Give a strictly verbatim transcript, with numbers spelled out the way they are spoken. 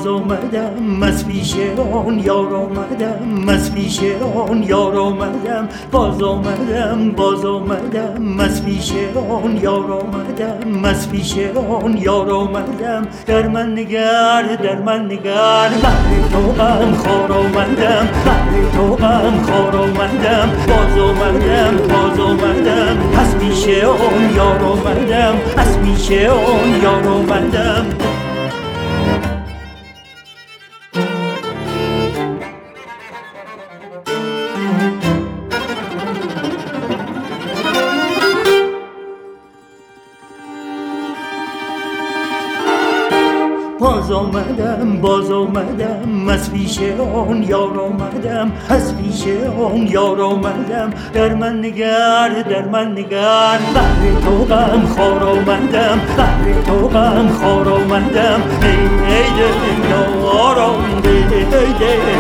باز آمدم از پیش آن یار آمدم از پیش آن یار آمدم باز آمدم باز آمدم از پیش آن یار آمدم از پیش آن یار آمدم در من نگر در من نگر بهر تو غم خوار آمدم بهر تو غم خوار آمدم باز آمدم باز آمدم از پیش آن یار آمدم از پیش آن یار آمدم باز آمدم باز آمدم از پیش آن یار آمدم از پیش آن یار آمدم در من نگر در من نگر بهر تو غم خوار آمدم بهر تو غم خوار آمدم ای ای دل یارم ای ای دل